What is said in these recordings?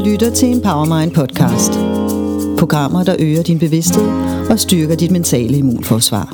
lytter til Empowermind podcast. Programmer, der øger din bevidsthed og styrker dit mentale immunforsvar.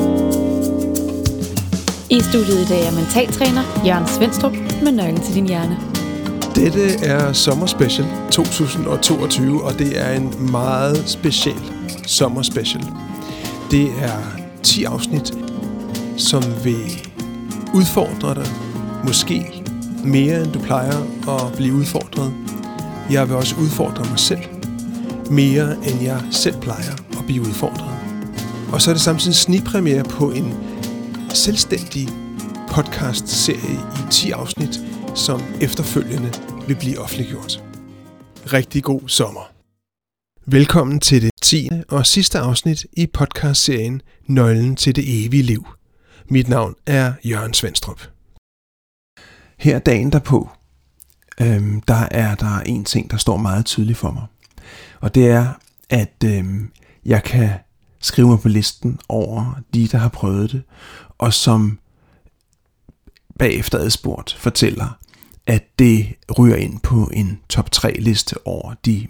I studiet i dag er mentaltræner Jørgen Svendstrup med nøglen til din hjerne. Dette er sommerspecial 2022, og det er en meget speciel sommerspecial. Det er 10 afsnit, som vil udfordre dig, måske mere end du plejer at blive udfordret. Jeg vil også udfordre mig selv, mere end jeg selv plejer at blive udfordret. Og så er det samtidig snigpremiere på en selvstændig podcast-serie i 10 afsnit, som efterfølgende vil blive offentliggjort. Rigtig god sommer. Velkommen til det 10. og sidste afsnit i podcast-serien Nøglen til det evige liv. Mit navn er Jørgen Svendstrup. Her dagen derpå, der er der en ting, der står meget tydeligt for mig. Og det er, at jeg kan skrive mig på listen over de, der har prøvet det, og som bagefter adspurgt fortæller, at det ryger ind på en top 3 liste over de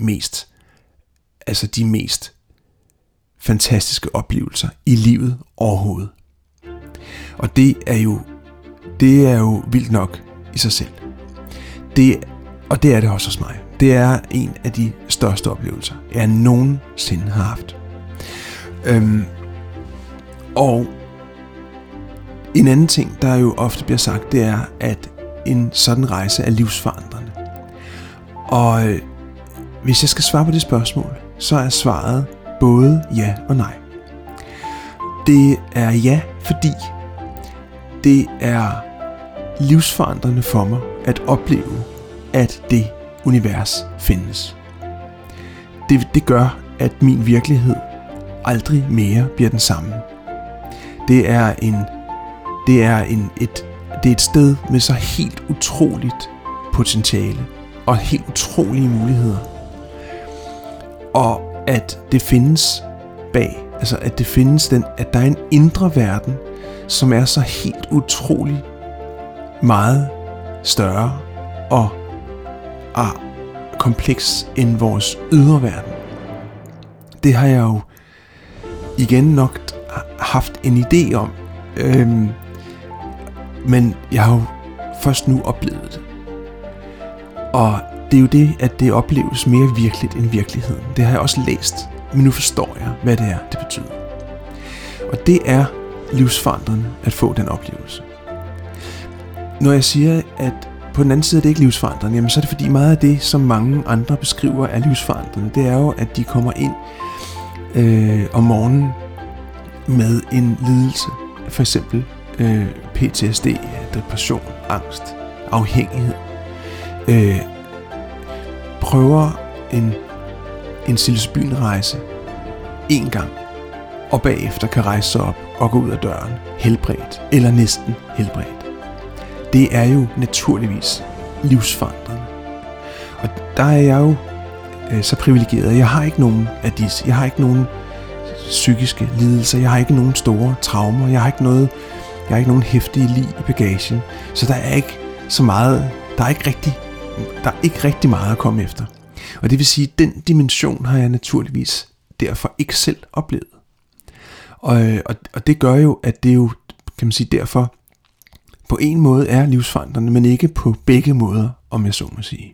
mest fantastiske oplevelser i livet overhovedet. Og det er jo vildt nok i sig selv. Og det er det også hos mig. Det er en af de største oplevelser, jeg nogensinde har haft. Og en anden ting, der jo ofte bliver sagt, det er, at en sådan rejse er livsforandrende. Og hvis jeg skal svare på det spørgsmål, så er svaret både ja og nej. Det er ja, fordi det er livsforandrende for mig at opleve, at det univers findes. Det gør, at min virkelighed aldrig mere bliver den samme. Det er et sted med så helt utroligt potentiale og helt utrolige muligheder. Og at det findes at der er en indre verden, som er så helt utrolig meget større og kompleks end vores ydre verden. Det har jeg jo igen nok haft en idé om, men jeg har jo først nu oplevet det. Og det er jo det, at det opleves mere virkeligt end virkeligheden. Det har jeg også læst, men nu forstår jeg, hvad det er, det betyder. Og det er livsforandrende at få den oplevelse. Når jeg siger, at på den anden side er det ikke livsforandrende, jamen så er det fordi meget af det, som mange andre beskriver er livsforandrende, det er jo, at de kommer ind om morgenen med en lidelse, for eksempel PTSD, depression, angst, afhængighed, prøver en psilocybin-rejse en gang, og bagefter kan rejse sig op og gå ud af døren helbredt, eller næsten helbredt. Det er jo naturligvis livsforandrende. Og der er jeg jo så privilegeret. Jeg har ikke nogen af disse. Jeg har ikke nogen psykiske lidelser. Jeg har ikke nogen store traumer. Jeg har ikke nogen heftige lig i bagagen. Så der er ikke så meget. Der er ikke rigtig meget at komme efter. Og det vil sige, at den dimension har jeg naturligvis derfor ikke selv oplevet. Og det gør jo, at det jo, kan man sige, derfor på en måde er livsforandrende, men ikke på begge måder, om jeg så må sige.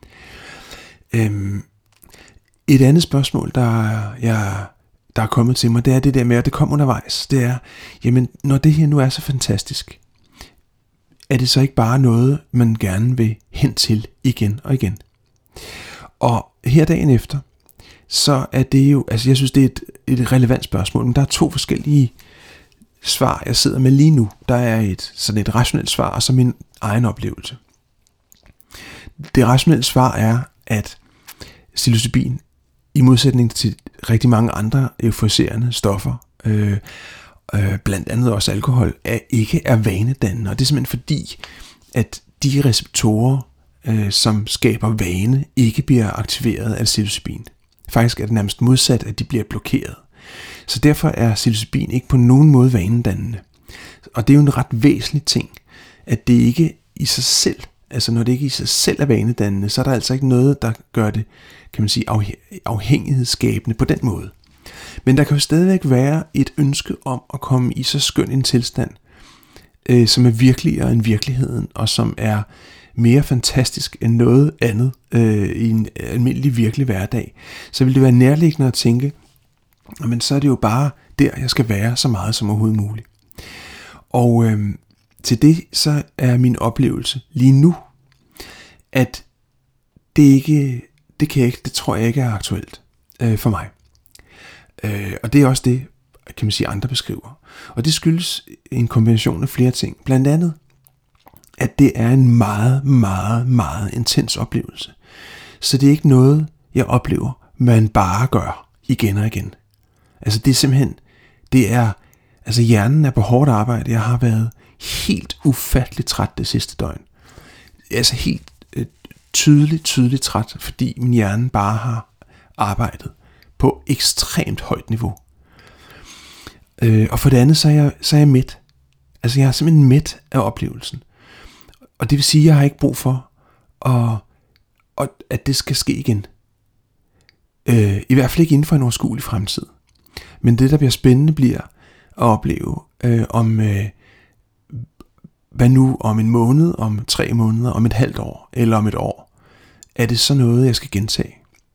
Et andet spørgsmål, der er kommet til mig, det er det der med, at det kom undervejs. Det er, jamen, når det her nu er så fantastisk, er det så ikke bare noget, man gerne vil hen til igen og igen? Og her dagen efter, så er det jo, jeg synes, det er et relevant spørgsmål, men der er 2 forskellige svar, jeg sidder med lige nu. Der er sådan et rationelt svar, og så min egen oplevelse. Det rationelle svar er, at psilocybin, i modsætning til rigtig mange andre euforiserende stoffer, blandt andet også alkohol, ikke er vanedannende. Og det er simpelthen fordi, at de receptorer, som skaber vane, ikke bliver aktiveret af psilocybin. Faktisk er det nærmest modsat, at de bliver blokeret. Så derfor er psilocybin ikke på nogen måde vanedannende. Og det er jo en ret væsentlig ting, at det ikke i sig selv altså når det ikke i sig selv er vanedannende, så er der altså ikke noget, der gør det, kan man sige, afhængighedsskabende på den måde. Men der kan jo stadigvæk være et ønske om at komme i så skøn en tilstand, som er virkeligere end virkeligheden, og som er mere fantastisk end noget andet i en almindelig virkelig hverdag. Så vil det være nærliggende at tænke, men så er det jo bare der, jeg skal være så meget som overhovedet muligt. Og til det så er min oplevelse lige nu, at det tror jeg ikke er aktuelt for mig. Og det er også det, kan man sige, andre beskriver. Og det skyldes en kombination af flere ting. Blandt andet, at det er en meget, meget, meget intens oplevelse. Så det er ikke noget, jeg oplever, man bare gør igen og igen. Altså det er simpelthen, hjernen er på hårdt arbejde. Jeg har været helt ufatteligt træt det sidste døgn. Altså helt tydeligt træt, fordi min hjerne bare har arbejdet på ekstremt højt niveau. Og for det andet, så er jeg mæt. Altså jeg er simpelthen mæt af oplevelsen. Og det vil sige, at jeg har ikke brug for, at det skal ske igen. I hvert fald ikke inden for en overskuelig fremtid. Men det, der bliver spændende, bliver at opleve, hvad nu om en måned, om 3 måneder, om et halvt år, eller om et år. Er det så noget, jeg skal gentage?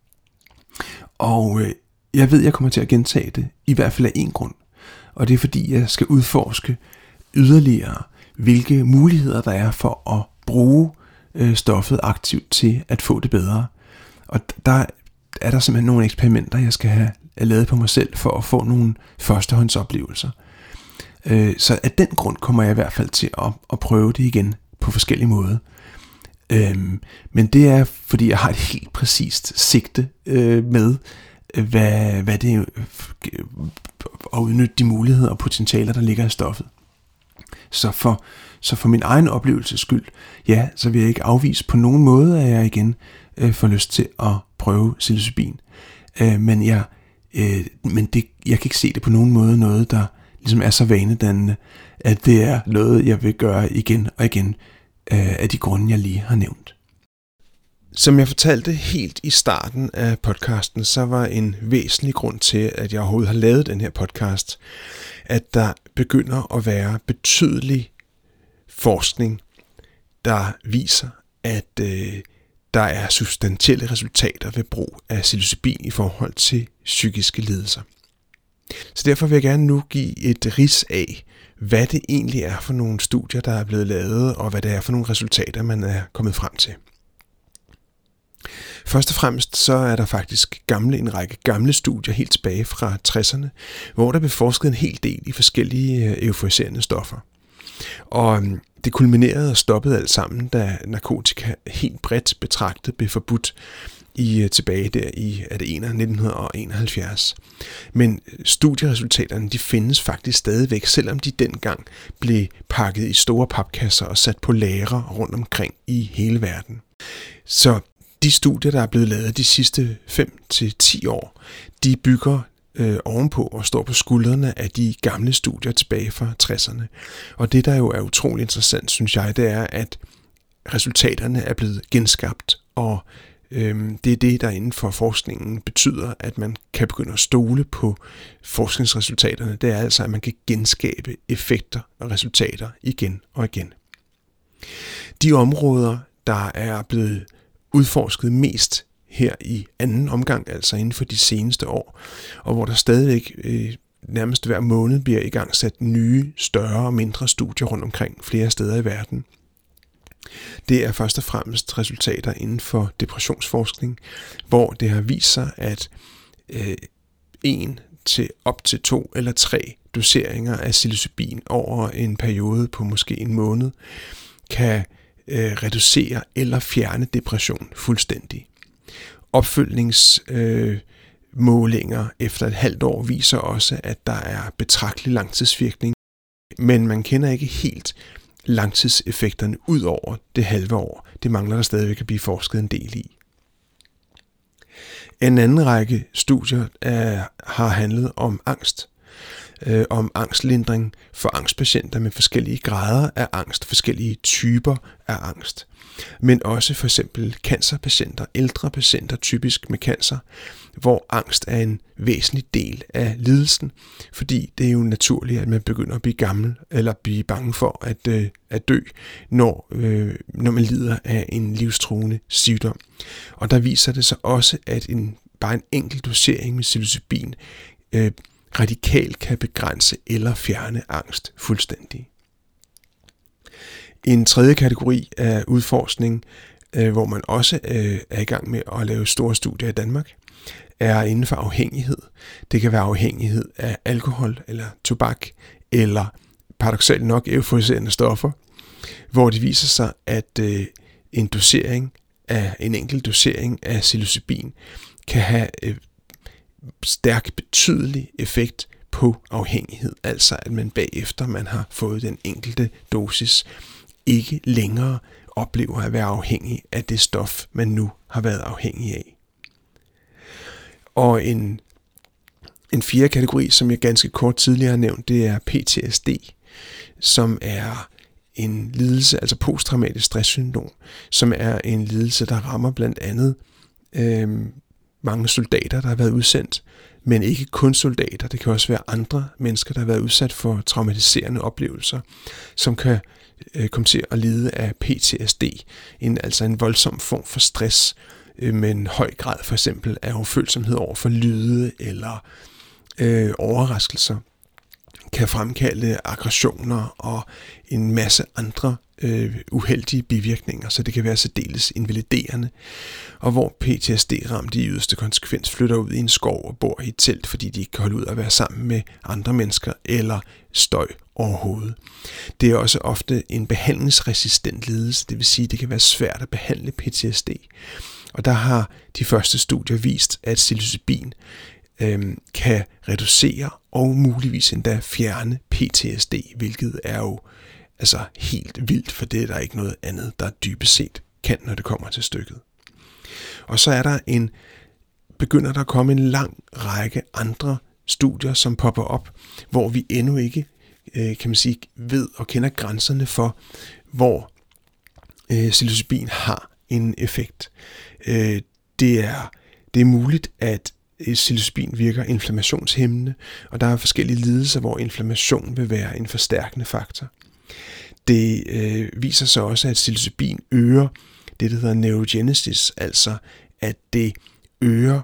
Og jeg ved, jeg kommer til at gentage det, i hvert fald af en grund. Og det er fordi, jeg skal udforske yderligere, hvilke muligheder der er for at bruge stoffet aktivt til at få det bedre. Og der er der simpelthen nogle eksperimenter, jeg skal have lavet på mig selv, for at få nogle førstehåndsoplevelser. Så af den grund kommer jeg i hvert fald til at prøve det igen på forskellige måder. Men det er, fordi jeg har et helt præcist sigte med, hvad det er, at udnytte de muligheder og potentialer, der ligger i stoffet. Så for min egen oplevelses skyld, ja, så vil jeg ikke afvise på nogen måde, at jeg igen får lyst til at prøve psilocybin. Men jeg kan ikke se det på nogen måde, noget der ligesom er så vanedannende, at det er noget, jeg vil gøre igen og igen af de grunde, jeg lige har nævnt. Som jeg fortalte helt i starten af podcasten, så var en væsentlig grund til, at jeg overhovedet har lavet den her podcast, at der begynder at være betydelig forskning, der viser, at der er substantielle resultater ved brug af psilocybin i forhold til psykiske lidelser. Så derfor vil jeg gerne nu give et rids af, hvad det egentlig er for nogle studier, der er blevet lavet, og hvad det er for nogle resultater, man er kommet frem til. Først og fremmest så er der faktisk en række gamle studier helt tilbage fra 60'erne, hvor der blev forsket en hel del i forskellige euforiserende stoffer. Og det kulminerede og stoppede alt sammen, da narkotika helt bredt betragtet blev forbudt tilbage der i 1971. Men studieresultaterne de findes faktisk stadigvæk, selvom de dengang blev pakket i store papkasser og sat på lagre rundt omkring i hele verden. Så de studier, der er blevet lavet de sidste 5-10 år, de bygger ovenpå og står på skuldrene af de gamle studier tilbage fra 60'erne. Og det, der jo er utrolig interessant, synes jeg, det er, at resultaterne er blevet genskabt, og det er det, der inden for forskningen betyder, at man kan begynde at stole på forskningsresultaterne. Det er altså, at man kan genskabe effekter og resultater igen og igen. De områder, der er blevet udforsket mest her i anden omgang, altså inden for de seneste år, og hvor der stadigvæk nærmest hver måned bliver igangsat nye, større og mindre studier rundt omkring flere steder i verden. Det er først og fremmest resultater inden for depressionsforskning, hvor det har vist sig, at 1 til op til 2 eller 3 doseringer af psilocybin over en periode på måske en måned kan reducere eller fjerne depression fuldstændig. Opfølgningsmålinger efter et halvt år viser også, at der er betragtelig langtidsvirkning, men man kender ikke helt langtidseffekterne ud over det halve år. Det mangler der stadigvæk at blive forsket en del i. En anden række studier har handlet om angst. om angstlindring for angstpatienter med forskellige grader af angst, forskellige typer af angst. Men også for eksempel cancerpatienter, ældre patienter typisk med cancer, hvor angst er en væsentlig del af lidelsen, fordi det er jo naturligt, at man begynder at blive gammel eller blive bange for at dø, når man lider af en livstruende sygdom. Og der viser det sig også, at bare en enkelt dosering med psilocybin radikalt kan begrænse eller fjerne angst fuldstændig. En tredje kategori af udforskning, hvor man også er i gang med at lave store studier i Danmark, er inden for afhængighed. Det kan være afhængighed af alkohol eller tobak, eller paradoksalt nok euforiserende stoffer, hvor det viser sig, at en enkelt dosering af psilocybin kan have stærk betydelig effekt på afhængighed, altså at man bagefter man har fået den enkelte dosis, ikke længere oplever at være afhængig af det stof, man nu har været afhængig af. Og en fjerde kategori, som jeg ganske kort tidligere har nævnt, det er PTSD, som er en lidelse, altså posttraumatisk stresssyndrom, som er en lidelse, der rammer blandt andet mange soldater, der har været udsendt, men ikke kun soldater. Det kan også være andre mennesker, der har været udsat for traumatiserende oplevelser, som kan komme til at lide af PTSD, altså en voldsom form for stress, med en høj grad for eksempel af ufølsomhed over for lyde eller overraskelser, kan fremkalde aggressioner og en masse andre uheldige bivirkninger, så det kan være særdeles invaliderende, og hvor PTSD-ramte i yderste konsekvens flytter ud i en skov og bor i et telt, fordi de ikke kan holde ud at være sammen med andre mennesker eller støj overhovedet. Det er også ofte en behandlingsresistent lidelse, det vil sige, at det kan være svært at behandle PTSD. Og der har de første studier vist, at psilocybin kan reducere og muligvis endda fjerne PTSD, hvilket er jo altså helt vildt, for det er der ikke noget andet, der dybest set kan, når det kommer til stykket. Og så er der begynder der at komme en lang række andre studier, som popper op, hvor vi endnu ikke, kan man sige, ved og kender grænserne for, hvor psilocybin har en effekt. Det er muligt, at psilocybin virker inflammationshæmmende, og der er forskellige lidelser, hvor inflammation vil være en forstærkende faktor. Det viser sig også, at psilocybin øger det, der hedder neurogenesis, altså at det øger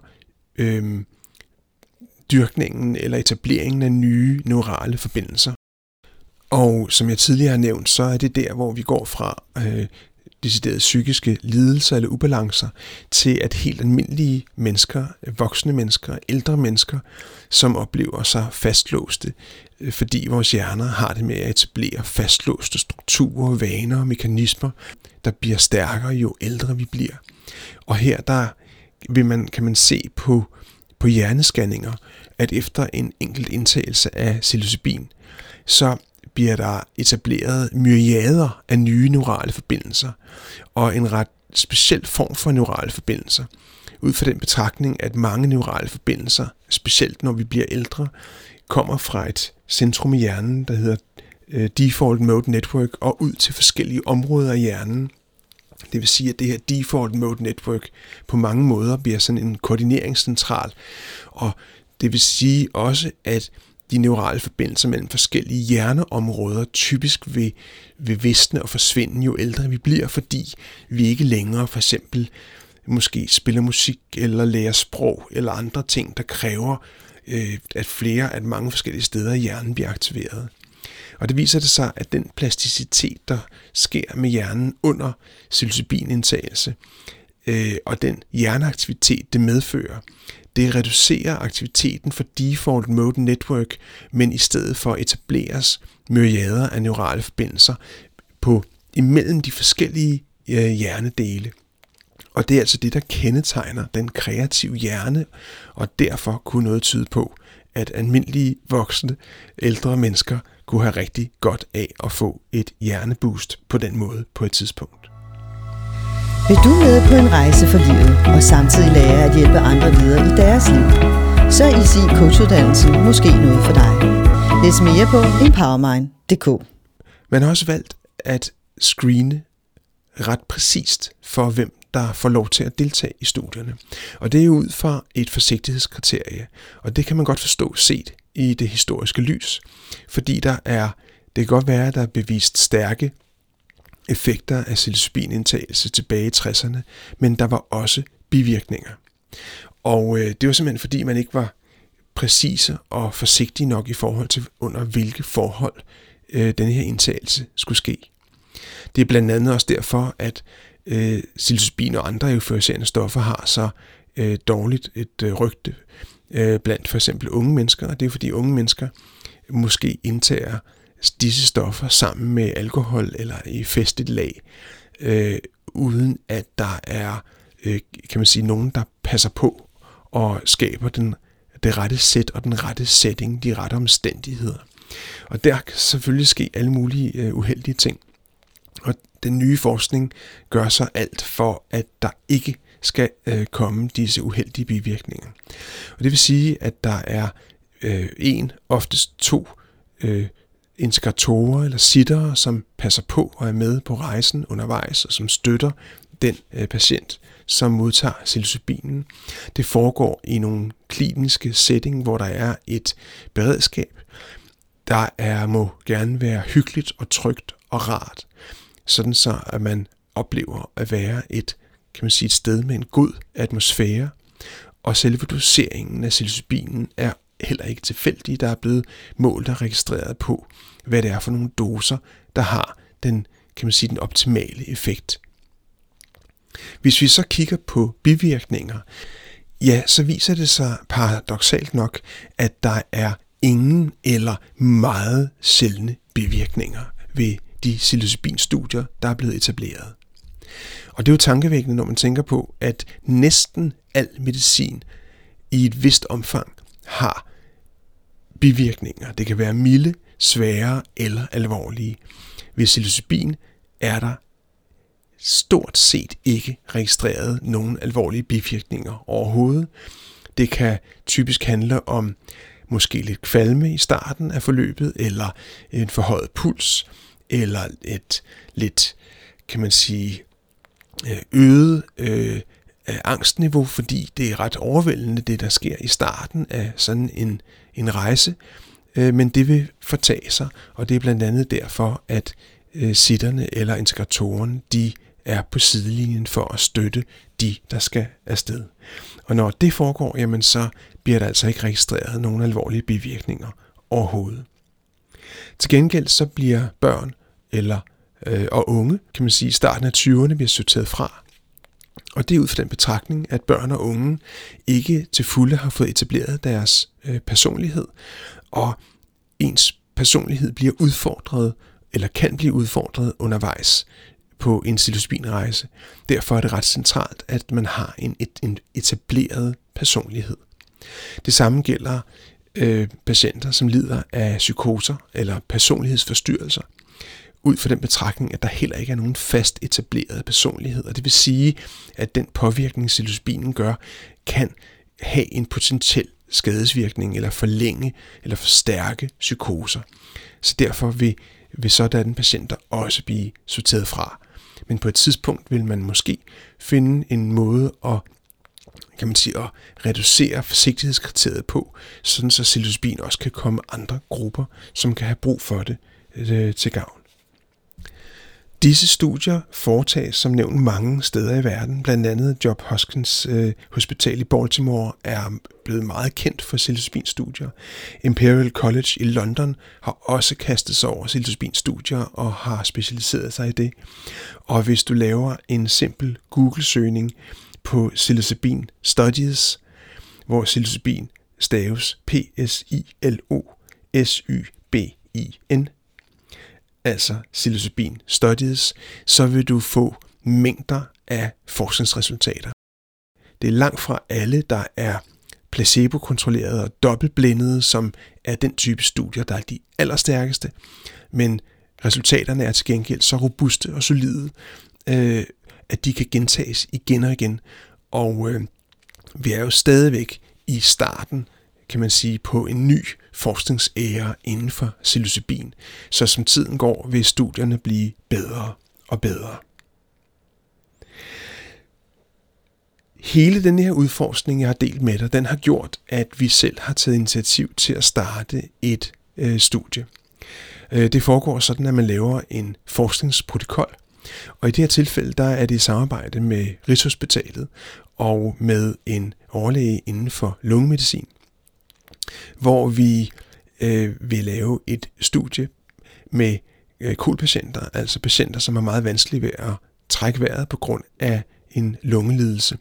dyrkningen eller etableringen af nye neurale forbindelser. Og som jeg tidligere har nævnt, så er det der, hvor vi går fra deciderede psykiske lidelser eller ubalancer, til at helt almindelige mennesker, voksne mennesker, ældre mennesker, som oplever sig fastlåste, fordi vores hjerner har det med at etablere fastlåste strukturer, vaner og mekanismer, der bliver stærkere, jo ældre vi bliver. Og her kan man se på hjernescanninger, at efter en enkelt indtagelse af psilocybin, så bliver der etableret myriader af nye neurale forbindelser, og en ret speciel form for neurale forbindelser, ud fra den betragtning, at mange neurale forbindelser, specielt når vi bliver ældre, kommer fra et centrum i hjernen, der hedder Default Mode Network, og ud til forskellige områder af hjernen. Det vil sige, at det her Default Mode Network på mange måder bliver sådan en koordineringscentral, og det vil sige også, at de neurale forbindelser mellem forskellige hjerneområder typisk vil visne og forsvinde, jo ældre vi bliver, fordi vi ikke længere for eksempel måske spiller musik eller lærer sprog eller andre ting, der kræver, at mange forskellige steder i hjernen bliver aktiveret. Og det viser det sig, at den plasticitet, der sker med hjernen under psilocybinindtagelse, og den hjerneaktivitet, det medfører, det reducerer aktiviteten for Default Mode Network, men i stedet for etableres myriader af neurale forbindelser imellem de forskellige hjernedele. Og det er altså det, der kendetegner den kreative hjerne, og derfor kunne noget tyde på, at almindelige voksne, ældre mennesker kunne have rigtig godt af at få et hjerneboost på den måde på et tidspunkt. Vil du med på en rejse for livet og samtidig lære at hjælpe andre videre i deres liv, så er Easy Coach-uddannelsen måske noget for dig. Læs mere på empowermind.dk. Man har også valgt at screene ret præcist for, hvem der får lov til at deltage i studierne. Og det er ud fra et forsigtighedskriterie, og det kan man godt forstå set i det historiske lys, fordi det kan godt være, at der er bevist stærke effekter af psilocybinindtagelse tilbage i 60'erne, men der var også bivirkninger. Og det var simpelthen fordi, man ikke var præcise og forsigtige nok i forhold til under hvilke forhold denne her indtagelse skulle ske. Det er blandt andet også derfor, at psilocybin og andre euforiserende stoffer har så dårligt et rygte blandt for eksempel unge mennesker, og det er fordi unge mennesker måske indtager disse stoffer sammen med alkohol eller i festligt lag, uden at der er kan man sige, nogen, der passer på og skaber det rette sæt og den rette setting, de rette omstændigheder. Og der kan selvfølgelig ske alle mulige uheldige ting. Og den nye forskning gør så alt for, at der ikke skal komme disse uheldige bivirkninger. Og det vil sige, at der er oftest to integratorer eller sittere, som passer på og er med på rejsen undervejs, og som støtter den patient, som modtager psilocybinen. Det foregår i nogle kliniske setting, hvor der er et beredskab. Der må gerne være hyggeligt og trygt og rart, sådan så at man oplever at være et sted med en god atmosfære, og selve doseringen af psilocybinen er heller ikke tilfældig. Der er blevet målt og registreret på, hvad det er for nogle doser, der har den optimale effekt. Hvis vi så kigger på bivirkninger, ja, så viser det sig paradoksalt nok, at der er ingen eller meget sjældne bivirkninger ved de psilocybinstudier, der er blevet etableret. Og det er jo tankevækkende, når man tænker på, at næsten al medicin i et vist omfang har bivirkninger. Det kan være milde, svære eller alvorlige. Ved psilocybin er der stort set ikke registreret nogen alvorlige bivirkninger overhovedet. Det kan typisk handle om måske lidt kvalme i starten af forløbet, eller en forhøjet puls, eller et lidt, øget angstniveau, fordi det er ret overvældende, det der sker i starten af sådan en rejse, men det vil fortage sig, og det er blandt andet derfor, at sitterne eller integratoren, de er på sidelinjen for at støtte de, der skal afsted. Og når det foregår, jamen så bliver der altså ikke registreret nogen alvorlige bivirkninger overhovedet. Til gengæld så bliver børn og unge, i starten af 20'erne bliver sorteret fra. Og det er ud fra den betragtning, at børn og unge ikke til fulde har fået etableret deres personlighed, og ens personlighed bliver udfordret, eller kan blive udfordret undervejs på en psilocybinrejse. Derfor er det ret centralt, at man har en etableret personlighed. Det samme gælder patienter, som lider af psykoser eller personlighedsforstyrrelser, ud fra den betragtning, at der heller ikke er nogen fast etableret personlighed. Og det vil sige, at den påvirkning, psilocybinen gør, kan have en potentiel skadesvirkning, eller forlænge eller forstærke psykoser. Så derfor vil sådanne patienter også blive sorteret fra. Men på et tidspunkt vil man måske finde en måde at reducere forsigtighedskriteriet på, sådan så psilocybin også kan komme andre grupper, som kan have brug for det til gavn. Disse studier foretages som nævnt mange steder i verden. Blandt andet Johns Hopkins Hospital i Baltimore er blevet meget kendt for psilocybinstudier. Imperial College i London har også kastet sig over psilocybinstudier og har specialiseret sig i det. Og hvis du laver en simpel Google-søgning på psilocybin studies, hvor psilocybin staves PSILOSYBIN, altså psilocybin studies, så vil du få mængder af forskningsresultater. Det er langt fra alle, der er placebo-kontrollerede og dobbeltblindede, som er den type studier, der er de allerstærkeste, men resultaterne er til gengæld så robuste og solide, at de kan gentages igen og igen. Og vi er jo stadigvæk i starten, kan man sige, på en ny forskningsæra inden for psilocybin. Så som tiden går, vil studierne blive bedre og bedre. Hele den her udforskning, jeg har delt med dig, den har gjort, at vi selv har taget initiativ til at starte et studie. Det foregår sådan, at man laver en forskningsprotokol, og i det her tilfælde, der er det i samarbejde med Rigshospitalet og med en overlæge inden for lungemedicin, hvor vi vil lave et studie med KOL-patienter, altså patienter, som er meget vanskelige ved at trække vejret på grund af en lungelidelse.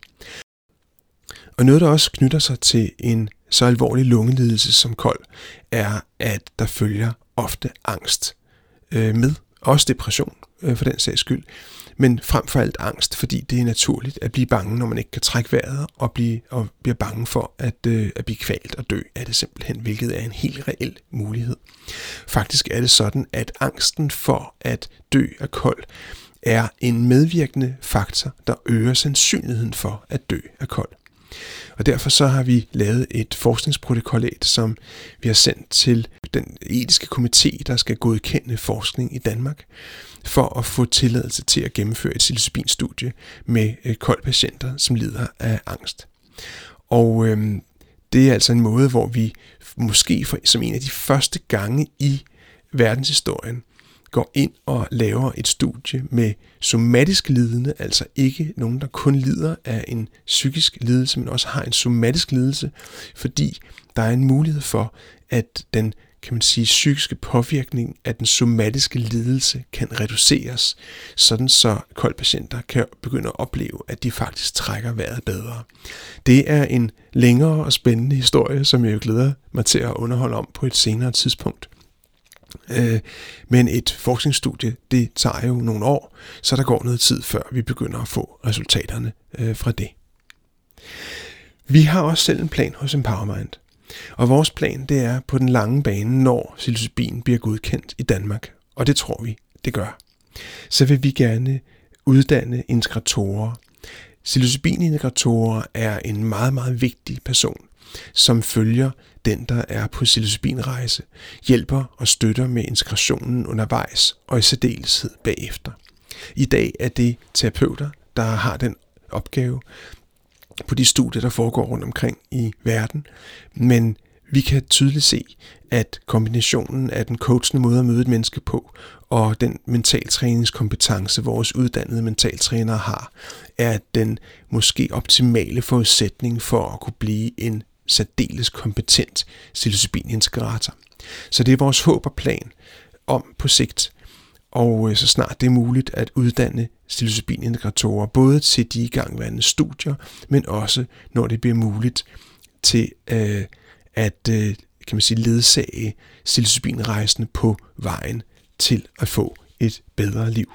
Og noget, der også knytter sig til en så alvorlig lungelidelse som KOL, er, at der følger ofte angst med, også depression for den sags skyld, men frem for alt angst, fordi det er naturligt at blive bange, når man ikke kan trække vejret, og bliver bange for at blive kvalt og dø af det simpelthen, hvilket er en helt reel mulighed. Faktisk er det sådan, at angsten for at dø af KOL er en medvirkende faktor, der øger sandsynligheden for at dø af KOL. Og derfor så har vi lavet et forskningsprotokollat, som vi har sendt til den etiske komité, der skal godkende forskning i Danmark, for at få tilladelse til at gennemføre et psilocybin-studie med KOL-patienter, som lider af angst. Og det er altså en måde, hvor vi måske som en af de første gange i verdenshistorien går ind og laver et studie med somatisk lidende, altså ikke nogen, der kun lider af en psykisk lidelse, men også har en somatisk lidelse, fordi der er en mulighed for, at den, kan man sige, psykiske påvirkning af den somatiske lidelse kan reduceres, sådan så KOL-patienter kan begynde at opleve, at de faktisk trækker vejret bedre. Det er en længere og spændende historie, som jeg jo glæder mig til at underholde om på et senere tidspunkt. Men et forskningsstudie, det tager jo nogle år, så der går noget tid, før vi begynder at få resultaterne fra det. Vi har også selv en plan hos EmpowerMind, og vores plan, det er på den lange bane, når psilocybin bliver godkendt i Danmark, og det tror vi, det gør. Så vil vi gerne uddanne integratorer. Psilocybin-integratorer er en meget, meget vigtig person, som følger den, der er på psilocybin-rejse, hjælper og støtter med integrationen undervejs og i særdeleshed bagefter. I dag er det terapeuter, der har den opgave på de studier, der foregår rundt omkring i verden, men vi kan tydeligt se, at kombinationen af den coachende måde at møde et menneske på, og den mentaltræningskompetence, vores uddannede mentaltrænere har, er den måske optimale forudsætning for at kunne blive en særdeles kompetent psilocybin-integrator. Så det er vores håb og plan om på sigt, og så snart det er muligt at uddanne psilocybin-integratorer, både til de igangværende studier, men også når det bliver muligt til at kan man sige, ledsage psilocybin-rejsende på vejen til at få et bedre liv.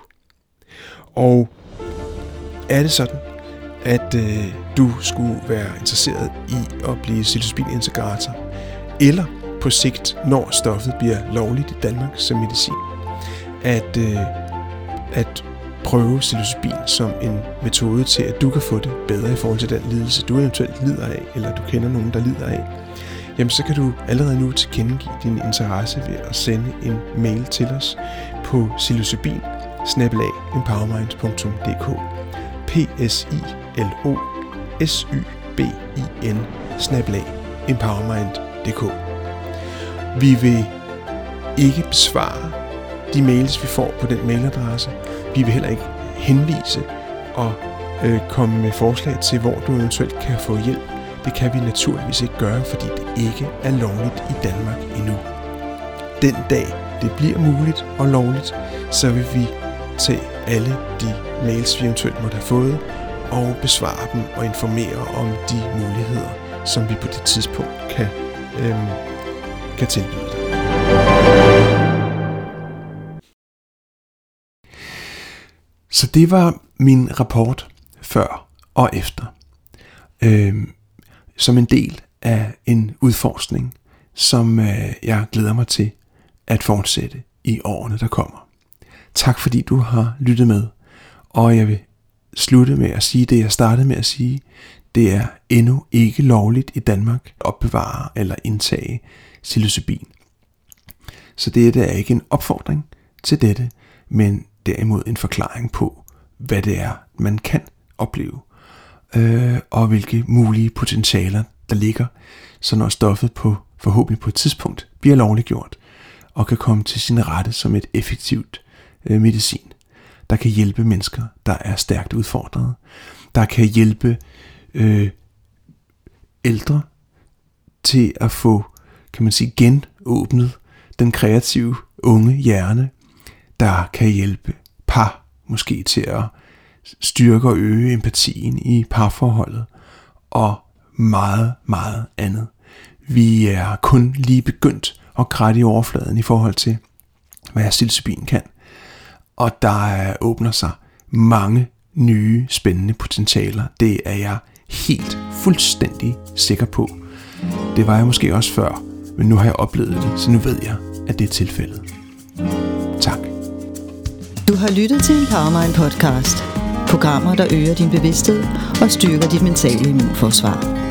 Og er det sådan, at du skulle være interesseret i at blive psilocybin-integrator, eller på sigt, når stoffet bliver lovligt i Danmark som medicin, at prøve psilocybin som en metode til, at du kan få det bedre i forhold til den lidelse, du eventuelt lider af, eller du kender nogen, der lider af, jamen så kan du allerede nu tilkendegive din interesse ved at sende en mail til os på psilocybin@empowermind.dk psilocybin@empowermind.dk. Vi vil ikke besvare de mails, vi får på den mailadresse. Vi vil heller ikke henvise og komme med forslag til, hvor du eventuelt kan få hjælp. Det kan vi naturligvis ikke gøre, fordi det ikke er lovligt i Danmark endnu. Den dag det bliver muligt og lovligt, så vil vi tage alle de mails, vi eventuelt måtte have fået, og besvare dem og informere om de muligheder, som vi på det tidspunkt kan tilbyde dig. Så det var min rapport før og efter. Som en del af en udforskning, som jeg glæder mig til at fortsætte i årene, der kommer. Tak fordi du har lyttet med, og jeg vil slutte med at sige det, jeg startede med at sige. Det er endnu ikke lovligt i Danmark at opbevare eller indtage psilocybin. Så det er ikke en opfordring til dette, men derimod en forklaring på, hvad det er, man kan opleve, og hvilke mulige potentialer, der ligger, så når stoffet forhåbentlig på et tidspunkt bliver lovliggjort, og kan komme til sin rette som et effektivt medicin, der kan hjælpe mennesker, der er stærkt udfordrede, der kan hjælpe ældre til at få, kan man sige, genåbnet den kreative unge hjerne, der kan hjælpe par måske til at styrke og øge empatien i parforholdet, og meget, meget andet. Vi er kun lige begyndt at kratte i overfladen i forhold til, hvad psilocybin kan. Og der åbner sig mange nye, spændende potentialer. Det er jeg helt fuldstændig sikker på. Det var jeg måske også før, men nu har jeg oplevet det, så nu ved jeg, at det er tilfældet. Tak. Du har lyttet til en Powermind podcast. Programmer, der øger din bevidsthed og styrker dit mentale immunforsvar.